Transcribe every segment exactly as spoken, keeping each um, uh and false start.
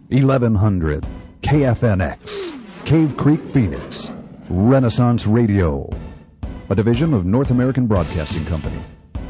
eleven hundred K F N X, Cave Creek, Phoenix. Renaissance Radio, a division of North American Broadcasting Company.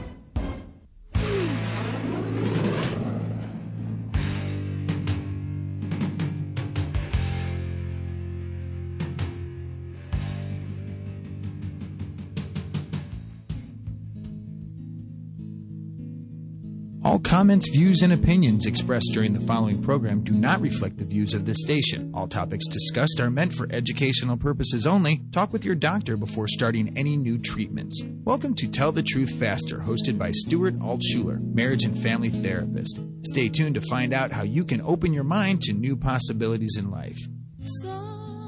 All comments, views, and opinions expressed during the following program do not reflect the views of this station. All topics discussed are meant for educational purposes only. Talk with your doctor before starting any new treatments. Welcome to Tell the Truth Faster, hosted by Stuart Altshuler, marriage and family therapist. Stay tuned to find out how you can open your mind to new possibilities in life. So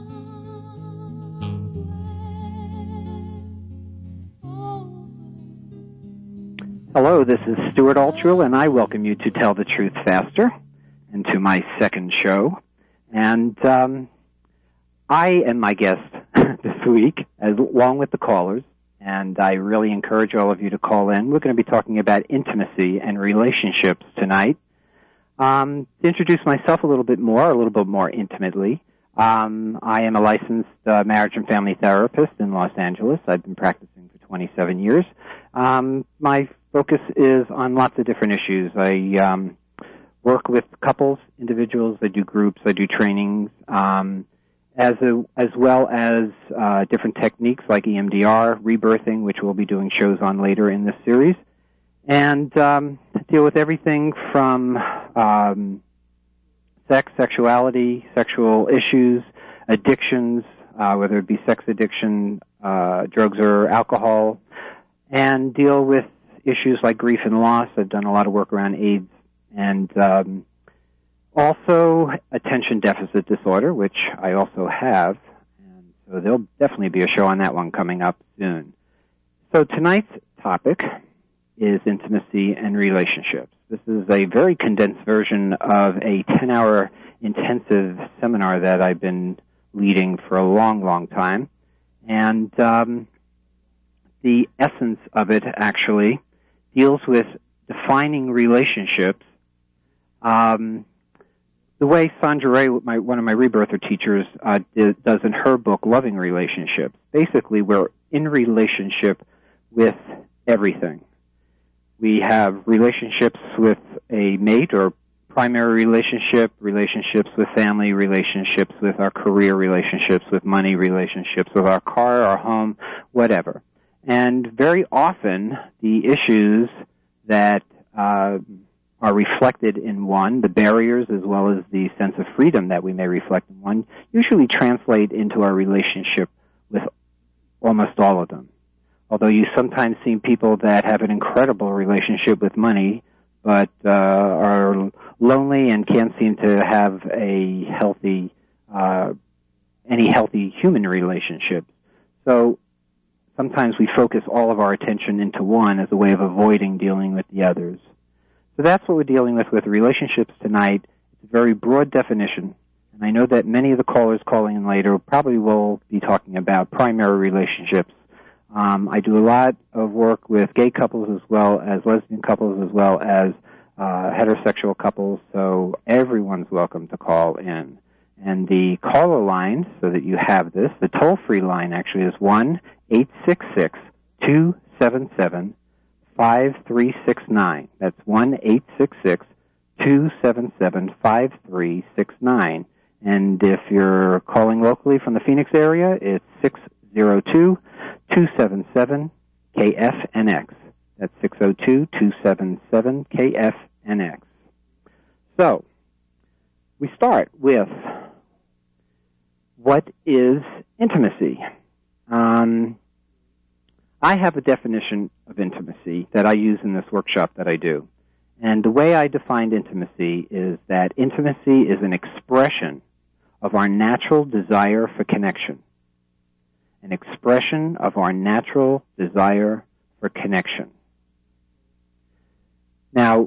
Hello, this is Stuart Altshuler, and I welcome you to Tell the Truth Faster and to my second show. And um, I am my guest this week, as, along with the callers, and I really encourage all of you to call in. We're going to be talking about intimacy and relationships tonight. Um, to introduce myself a little bit more, a little bit more intimately, um, I am a licensed uh, marriage and family therapist in Los Angeles. I've been practicing for twenty-seven years. Um, my focus is on lots of different issues. I um, work with couples, individuals. I do groups. I do trainings, um, as a, as well as uh, different techniques like E M D R, rebirthing, which we'll be doing shows on later in this series, and um, deal with everything from um, sex, sexuality, sexual issues, addictions, uh, whether it be sex addiction, uh, drugs or alcohol, and deal with issues like grief and loss. I've done a lot of work around AIDS, and um, also attention deficit disorder, which I also have. And so there'll definitely be a show on that one coming up soon. So tonight's topic is intimacy and relationships. This is a very condensed version of a ten-hour intensive seminar that I've been leading for a long, long time. And um, the essence of it actually deals with defining relationships um, the way Sandra Ray, my, one of my rebirther teachers, uh, does in her book, Loving Relationships. Basically, we're in relationship with everything. We have relationships with a mate or primary relationship, relationships with family, relationships with our career, relationships with money, relationships with our car, our home, whatever. And very often, the issues that uh, are reflected in one, the barriers as well as the sense of freedom that we may reflect in one, usually translate into our relationship with almost all of them. Although you sometimes see people that have an incredible relationship with money, but uh, are lonely and can't seem to have a healthy, uh, any healthy human relationships. So sometimes we focus all of our attention into one as a way of avoiding dealing with the others. So that's what we're dealing with with relationships tonight. It's a very broad definition, and I know that many of the callers calling in later probably will be talking about primary relationships. Um, I do a lot of work with gay couples as well as lesbian couples as well as uh, heterosexual couples, so everyone's welcome to call in. And the caller line, so that you have this, the toll-free line actually is one eight six six, two seven seven, five three six nine. That's one eight six six, two seven seven, five three six nine. And if you're calling locally from the Phoenix area, it's six zero two, two seven seven, K F N X. That's six zero two, two seven seven, K F N X. So, we start with, what is intimacy? Um, I have a definition of intimacy that I use in this workshop that I do. And the way I defined intimacy is that intimacy is an expression of our natural desire for connection. An expression of our natural desire for connection. Now,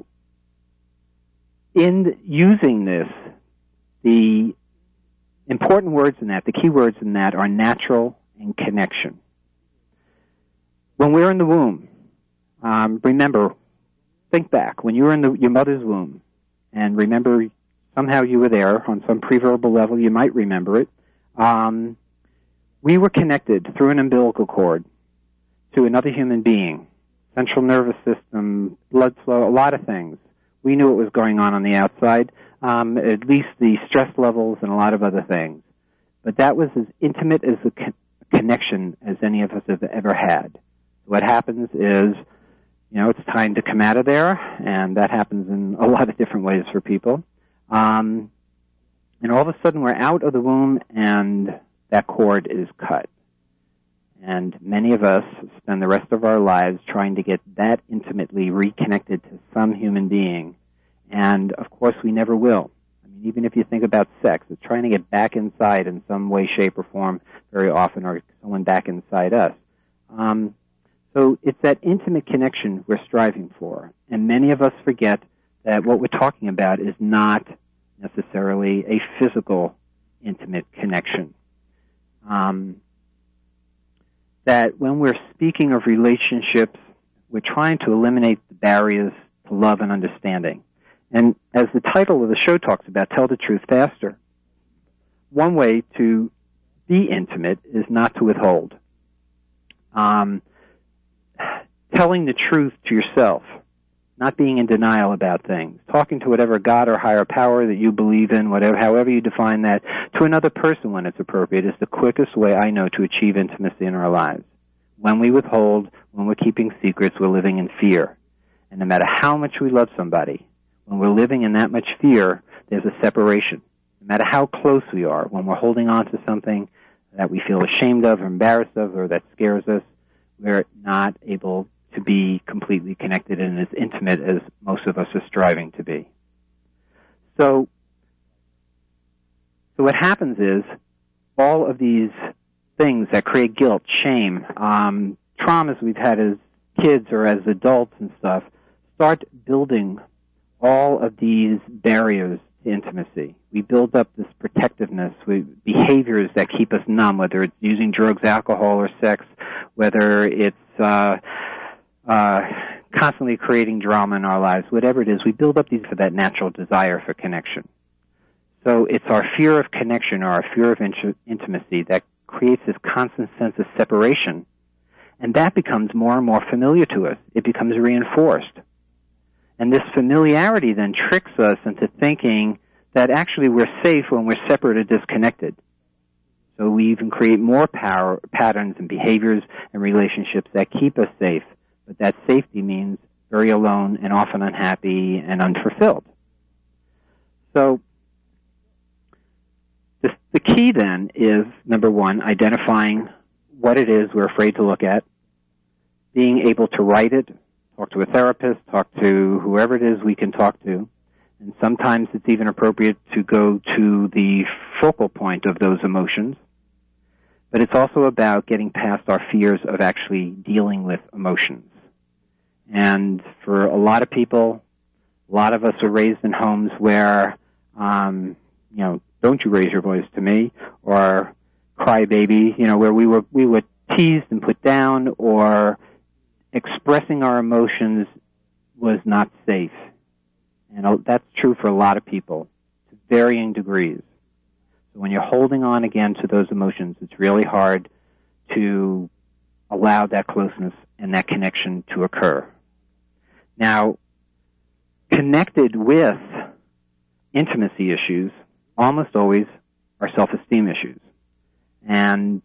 in using this, the important words in that, the key words in that are natural and connection. When we're in the womb, um, remember, think back, when you were in the, your mother's womb, and remember somehow you were there on some pre-verbal level. You might remember it. Um, we were connected through an umbilical cord to another human being, central nervous system, blood flow, a lot of things. We knew what was going on on the outside, um, at least the stress levels and a lot of other things. But that was as intimate as a con- connection as any of us have ever had. What happens is, you know, it's time to come out of there, and that happens in a lot of different ways for people. Um, and all of a sudden we're out of the womb, and that cord is cut. And many of us spend the rest of our lives trying to get that intimately reconnected to some human being. And, of course, we never will. I mean, even if you think about sex, it's trying to get back inside in some way, shape, or form very often, or someone back inside us. Um, so it's that intimate connection we're striving for. And many of us forget that what we're talking about is not necessarily a physical, intimate connection. Um, that when we're speaking of relationships, we're trying to eliminate the barriers to love and understanding. And as the title of the show talks about, Tell the Truth Faster, one way to be intimate is not to withhold. Um, telling the truth to yourself, not being in denial about things, talking to whatever God or higher power that you believe in, whatever, however you define that, to another person when it's appropriate, is the quickest way I know to achieve intimacy in our lives. When we withhold, when we're keeping secrets, we're living in fear. And no matter how much we love somebody, when we're living in that much fear, there's a separation. No matter how close we are, when we're holding on to something that we feel ashamed of or embarrassed of or that scares us, we're not able to be completely connected and as intimate as most of us are striving to be. So, so what happens is all of these things that create guilt, shame, um, traumas we've had as kids or as adults and stuff, start building all of these barriers to intimacy. We build up this protectiveness, we, behaviors that keep us numb, whether it's using drugs, alcohol, or sex, whether it's uh, uh, constantly creating drama in our lives, whatever it is, we build up these for that natural desire for connection. So it's our fear of connection or our fear of int- intimacy that creates this constant sense of separation, and that becomes more and more familiar to us. It becomes reinforced. And this familiarity then tricks us into thinking that actually we're safe when we're separate or disconnected. So we even create more power, patterns and behaviors and relationships that keep us safe. But that safety means very alone and often unhappy and unfulfilled. So the, the key then is, number one, identifying what it is we're afraid to look at, being able to write it, talk to a therapist, talk to whoever it is we can talk to. And sometimes it's even appropriate to go to the focal point of those emotions. But it's also about getting past our fears of actually dealing with emotions. And for a lot of people, a lot of us are raised in homes where, um, you know, don't you raise your voice to me, or cry baby, you know, where we were, we were teased and put down, or expressing our emotions was not safe. And that's true for a lot of people to varying degrees. So when you're holding on again to those emotions, it's really hard to allow that closeness and that connection to occur. Now, connected with intimacy issues almost always are self-esteem issues. And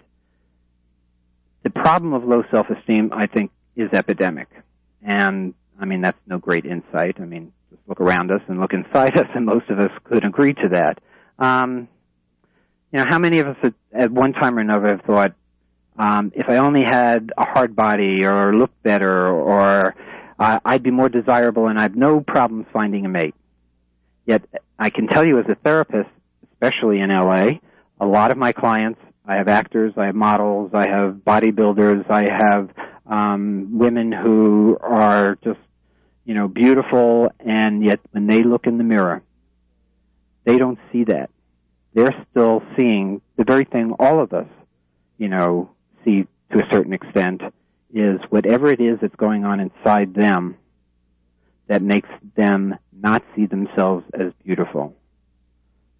the problem of low self-esteem, I think, is epidemic. And, I mean, that's no great insight. I mean, just look around us and look inside us, and most of us could agree to that. Um, you know, how many of us at, at one time or another have thought, um, if I only had a hard body or looked better, or uh, I'd be more desirable and I'd no problems finding a mate. Yet I can tell you as a therapist, especially in L A, a lot of my clients, I have actors, I have models, I have bodybuilders, I have um, women who are just, you know, beautiful, and yet when they look in the mirror, they don't see that. They're still seeing the very thing all of us, you know, see to a certain extent, is whatever it is that's going on inside them that makes them not see themselves as beautiful.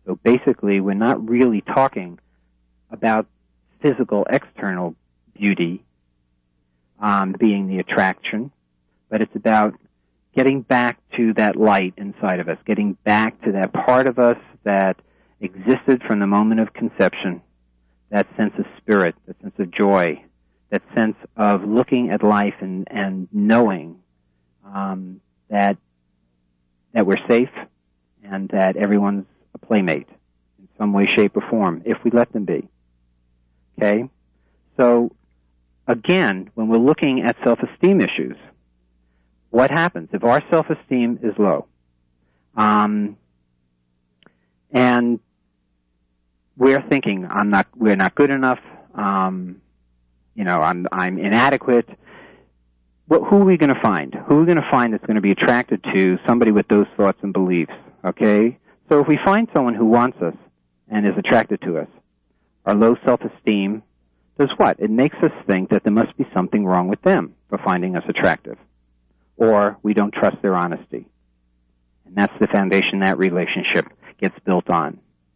So basically, we're not really talking about physical, external beauty um, being the attraction, but it's about getting back to that light inside of us, getting back to that part of us that existed from the moment of conception, that sense of spirit, that sense of joy, that sense of looking at life and, and knowing um, that that we're safe and that everyone's a playmate in some way, shape, or form, if we let them be. Okay? So, again, when we're looking at self-esteem issues, what happens if our self-esteem is low? Um, and we're thinking, I'm not, we're not good enough, um, you know, I'm, I'm inadequate. Well, who are we going to find? Who are we going to find that's going to be attracted to somebody with those thoughts and beliefs? Okay? So if we find someone who wants us and is attracted to us, our low self-esteem does what? It makes us think that there must be something wrong with them for finding us attractive. Or we don't trust their honesty. And that's the foundation that relationship gets built on.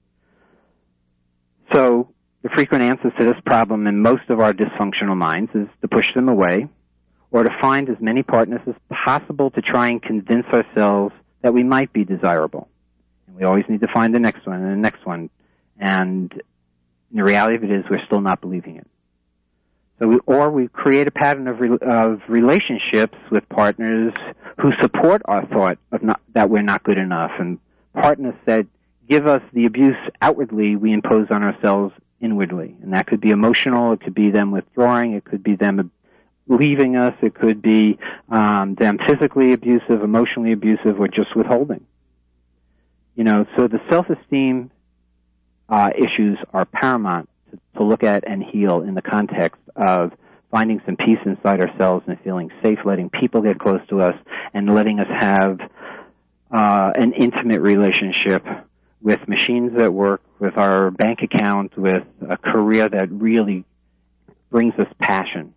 So the frequent answer to this problem in most of our dysfunctional minds is to push them away or to find as many partners as possible to try and convince ourselves that we might be desirable. And we always need to find the next one and the next one. And the reality of it is we're still not believing it. So we, or we create a pattern of, re, of relationships with partners who support our thought of not, that we're not good enough, and partners that give us the abuse outwardly we impose on ourselves inwardly. And that could be emotional, it could be them withdrawing, it could be them leaving us, it could be um, them physically abusive, emotionally abusive, or just withholding. You know, so the self-esteem uh, issues are paramount to, to look at and heal in the context of finding some peace inside ourselves and feeling safe, letting people get close to us, and letting us have uh, an intimate relationship with machines that work, with our bank account, with a career that really brings us passion.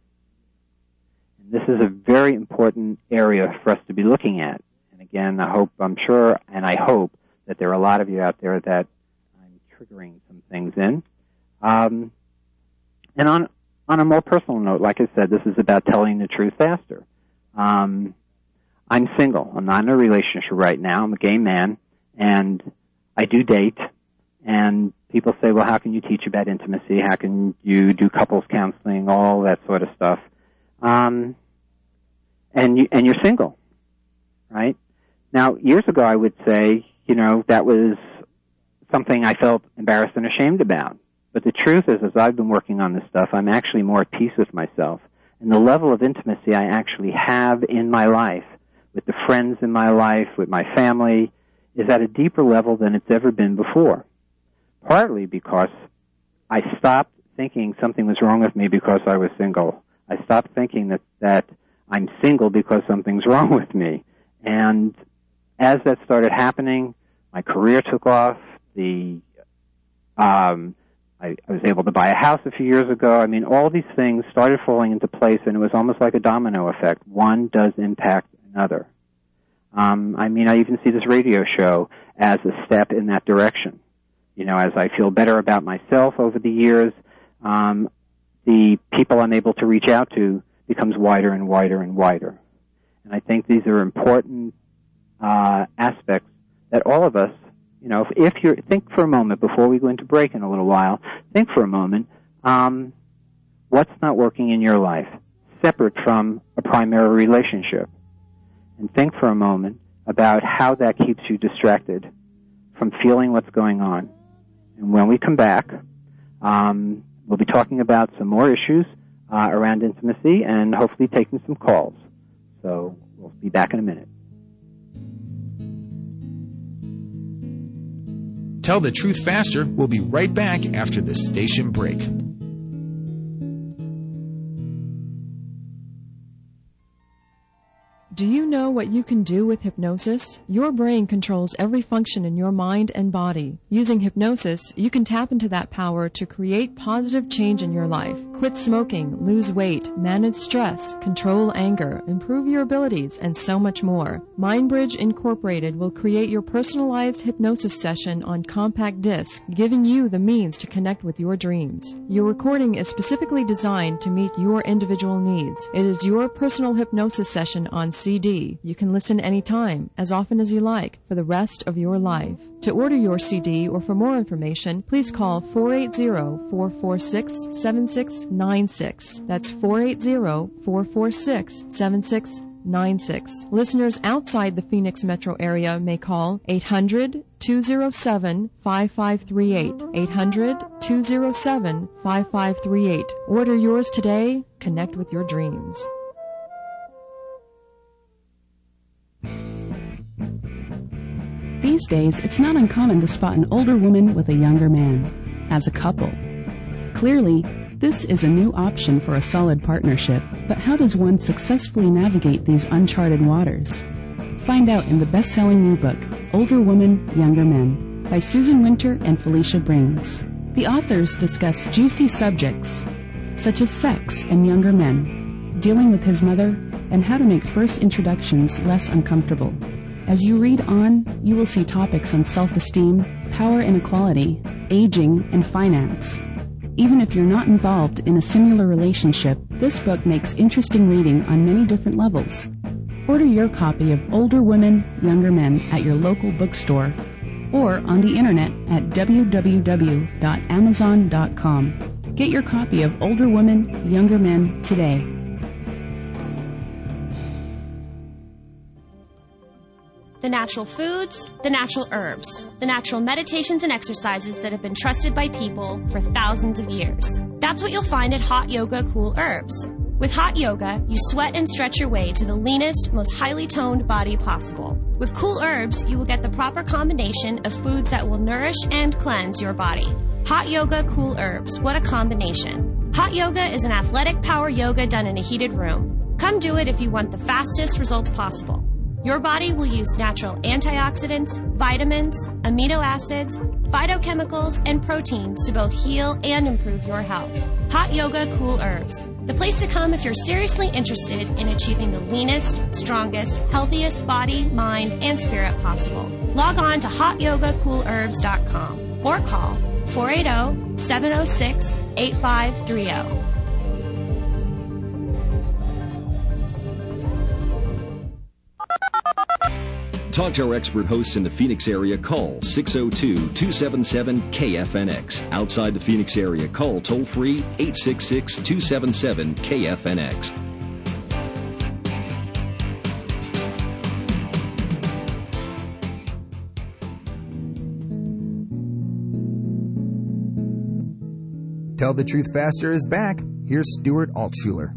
And this is a very important area for us to be looking at. And again, I hope, I'm sure, and I hope that there are a lot of you out there that I'm triggering some things in. Um, and on on a more personal note, like I said, this is about telling the truth faster. Um, I'm single. I'm not in a relationship right now. I'm a gay man, and I do date. And people say, well, how can you teach about intimacy? How can you do couples counseling? All that sort of stuff. Um, and you, and you're single, right? Now, years ago, I would say, you know, that was something I felt embarrassed and ashamed about. But the truth is, as I've been working on this stuff, I'm actually more at peace with myself. And the level of intimacy I actually have in my life, with the friends in my life, with my family, is at a deeper level than it's ever been before. Partly because I stopped thinking something was wrong with me because I was single. I stopped thinking that, that I'm single because something's wrong with me. And as that started happening, my career took off. The um, I, I was able to buy a house a few years ago. I mean, all these things started falling into place, and it was almost like a domino effect. One does impact another. Um, I mean, I even see this radio show as a step in that direction. You know, as I feel better about myself over the years, um, the people I'm able to reach out to becomes wider and wider and wider. And I think these are important uh, aspects that all of us, you know, if, if you think for a moment before we go into break in a little while, think for a moment, um, what's not working in your life, separate from a primary relationship? And think for a moment about how that keeps you distracted from feeling what's going on. And when we come back, um, we'll be talking about some more issues uh, around intimacy and hopefully taking some calls. So we'll be back in a minute. Tell the Truth Faster. We'll be right back after this station break. Do you know what you can do with hypnosis? Your brain controls every function in your mind and body. Using hypnosis, you can tap into that power to create positive change in your life. Quit smoking, lose weight, manage stress, control anger, improve your abilities, and so much more. MindBridge Incorporated will create your personalized hypnosis session on compact disc, giving you the means to connect with your dreams. Your recording is specifically designed to meet your individual needs. It is your personal hypnosis session on C D. You can listen anytime, as often as you like, for the rest of your life. To order your C D or for more information, please call four eight zero, four four six, seven six nine six. That's four eight zero, four four six, seven six nine six. Listeners outside the Phoenix metro area may call eight hundred, two oh seven, five five three eight. eight hundred, two oh seven, five five three eight. Order yours today. Connect with your dreams. These days, it's not uncommon to spot an older woman with a younger man, as a couple. Clearly, this is a new option for a solid partnership, but how does one successfully navigate these uncharted waters? Find out in the best-selling new book, Older Women, Younger Men, by Susan Winter and Felicia Brings. The authors discuss juicy subjects, such as sex and younger men, dealing with his mother, and how to make first introductions less uncomfortable. As you read on, you will see topics on self-esteem, power inequality, aging, and finance. Even if you're not involved in a similar relationship, this book makes interesting reading on many different levels. Order your copy of Older Women, Younger Men at your local bookstore or on the internet at w w w dot amazon dot com. Get your copy of Older Women, Younger Men today. The natural foods, the natural herbs, the natural meditations and exercises that have been trusted by people for thousands of years. That's what you'll find at Hot Yoga Cool Herbs. With Hot Yoga, you sweat and stretch your way to the leanest, most highly toned body possible. With Cool Herbs, you will get the proper combination of foods that will nourish and cleanse your body. Hot Yoga Cool Herbs, what a combination. Hot Yoga is an athletic power yoga done in a heated room. Come do it if you want the fastest results possible. Your body will use natural antioxidants, vitamins, amino acids, phytochemicals, and proteins to both heal and improve your health. Hot Yoga Cool Herbs, the place to come if you're seriously interested in achieving the leanest, strongest, healthiest body, mind, and spirit possible. Log on to hot yoga cool herbs dot com or call four eight zero, seven zero six, eight five three zero. Talk to our expert hosts in the Phoenix area. Call six oh two, two seven seven, K F N X. Outside the Phoenix area, call toll-free eight six six, two seven seven, K F N X. Tell the Truth Faster is back. Here's Stuart Altshuler.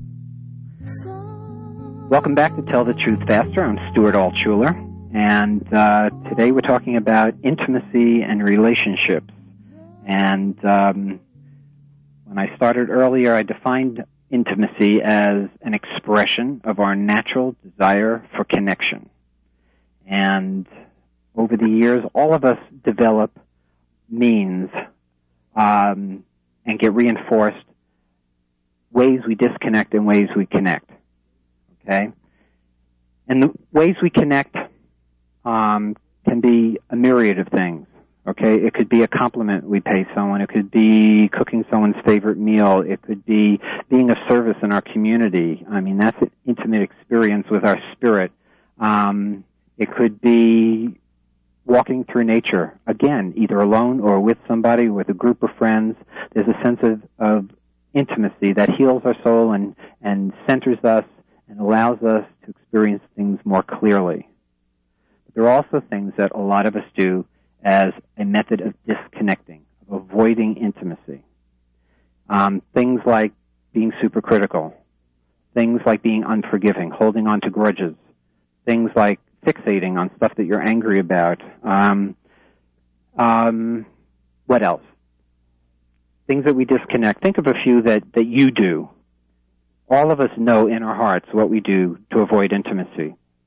Welcome back to Tell the Truth Faster. I'm Stuart Altshuler. And uh, today we're talking about intimacy and relationships. And um, when I started earlier, I defined intimacy as an expression of our natural desire for connection. And over the years, all of us develop means um, and get reinforced ways we disconnect and ways we connect. Okay? And the ways we connect Um, can be a myriad of things, okay? It could be a compliment we pay someone. It could be cooking someone's favorite meal. It could be being of service in our community. I mean, that's an intimate experience with our spirit. Um, it could be walking through nature, again, either alone or with somebody, with a group of friends. There's a sense of, of intimacy that heals our soul and, and centers us and allows us to experience things more clearly. There are also things that a lot of us do as a method of disconnecting, of avoiding intimacy. Um, things like being supercritical, things like being unforgiving, holding on to grudges, things like fixating on stuff that you're angry about. Um, um, what else? Things that we disconnect. Think of a few that, that you do. All of us know in our hearts what we do to avoid intimacy.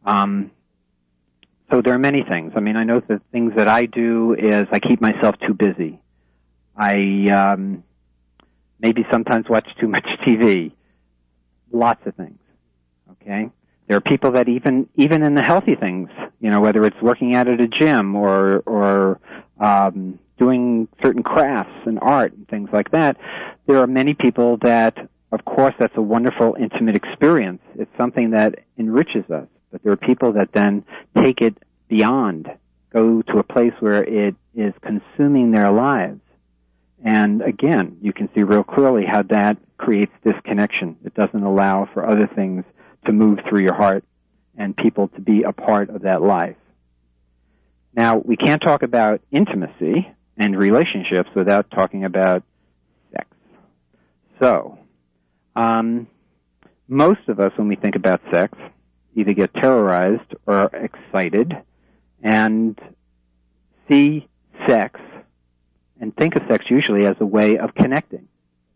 Um, so there are many things. I mean, I know the things that I do is I keep myself too busy. I um, maybe sometimes watch too much T V. Lots of things. Okay? There are people that even even in the healthy things, you know, whether it's working out at a gym or or um, doing certain crafts and art and things like that, there are many people that, of course, that's a wonderful, intimate experience. It's something that enriches us. But there are people that then take it beyond, go to a place where it is consuming their lives. And again, you can see real clearly how that creates disconnection. It doesn't allow for other things to move through your heart and people to be a part of that life. Now, we can't talk about intimacy and relationships without talking about sex. So, um, most of us, when we think about sex, either get terrorized or excited and see sex and think of sex usually as a way of connecting.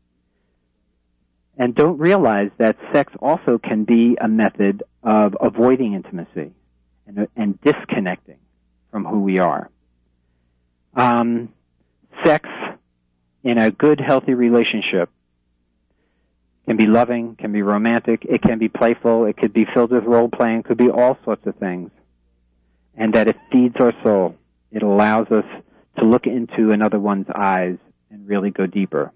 And don't realize that sex also can be a method of avoiding intimacy and, and disconnecting from who we are. Um, sex in a good, healthy relationship can be loving, can be romantic, it can be playful, it could be filled with role-playing, could be all sorts of things. And that it feeds our soul. It allows us to look into another one's eyes and really go deeper.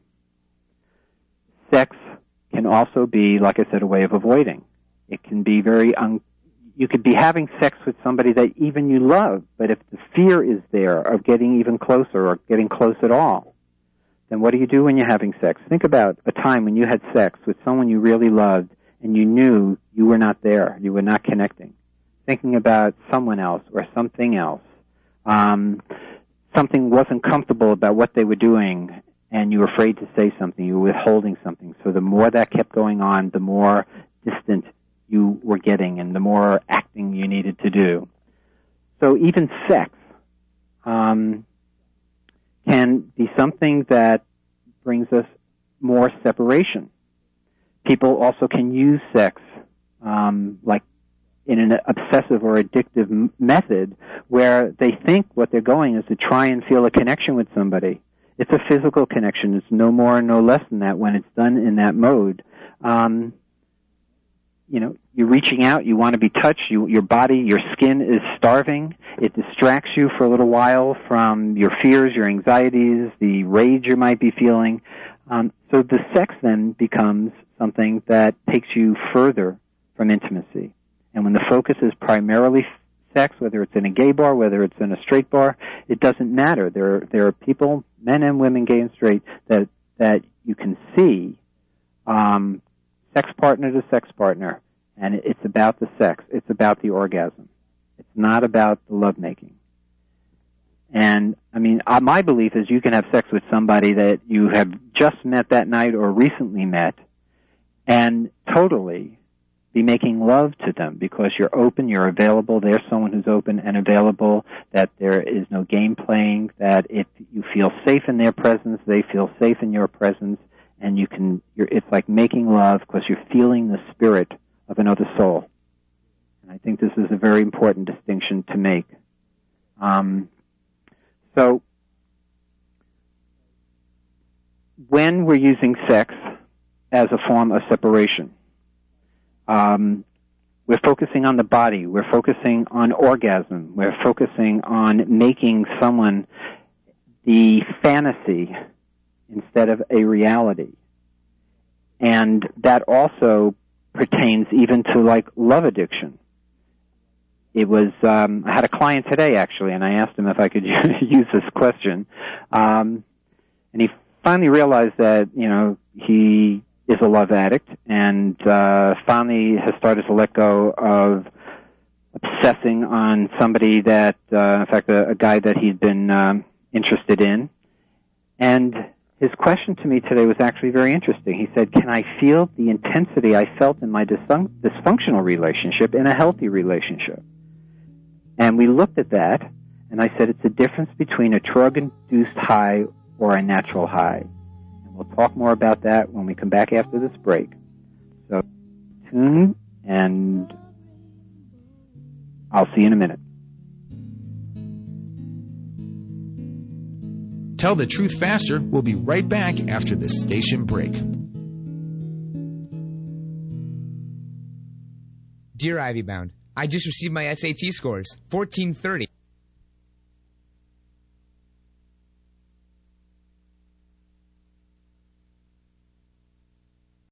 Sex can also be, like I said, a way of avoiding. It can be very, un- you could be having sex with somebody that even you love, but if the fear is there of getting even closer or getting close at all, then what do you do when you're having sex? Think about a time when you had sex with someone you really loved and you knew you were not there, you were not connecting. Thinking about someone else or something else. Um, something wasn't comfortable about what they were doing and you were afraid to say something, you were withholding something. So the more that kept going on, the more distant you were getting and the more acting you needed to do. So even sex um, can be something that brings us more separation. People also can use sex um, like in an obsessive or addictive m- method where they think what they're going is to try and feel a connection with somebody. It's a physical connection. It's no more and no less than that when it's done in that mode. Um, you know, you're reaching out, you want to be touched, you, your body, your skin is starving. It distracts you for a little while from your fears, your anxieties, the rage you might be feeling. Um, so the sex then becomes something that takes you further from intimacy. And when the focus is primarily sex, whether it's in a gay bar, whether it's in a straight bar, it doesn't matter. There are, there are people, men and women, gay and straight, that, that you can see um, sex partner to sex partner, and it's about the sex. It's about the orgasm. It's not about the lovemaking. And, I mean, uh, my belief is you can have sex with somebody that you have just met that night or recently met and totally be making love to them because you're open, you're available, there's someone who's open and available, that there is no game playing, that if you feel safe in their presence, they feel safe in your presence, and you can, you're, it's like making love because you're feeling the spirit of another soul. And I think this is a very important distinction to make. Um, so, when we're using sex as a form of separation, Um, we're focusing on the body. We're focusing on orgasm. We're focusing on making someone the fantasy instead of a reality. And that also pertains even to, like, love addiction. It was, um, I had a client today, actually, and I asked him if I could use this question. Um, and he finally realized that, you know, he is a love addict, and uh, finally has started to let go of obsessing on somebody that, uh, in fact, a, a guy that he'd been um, interested in. And his question to me today was actually very interesting. He said, can I feel the intensity I felt in my dysfun- dysfunctional relationship in a healthy relationship? And we looked at that, and I said, it's a difference between a drug-induced high or a natural high. We'll talk more about that when we come back after this break. So tune and I'll see you in a minute. Tell the Truth Faster. We'll be right back after this station break. Dear Ivybound, I just received my S A T scores, fourteen thirty.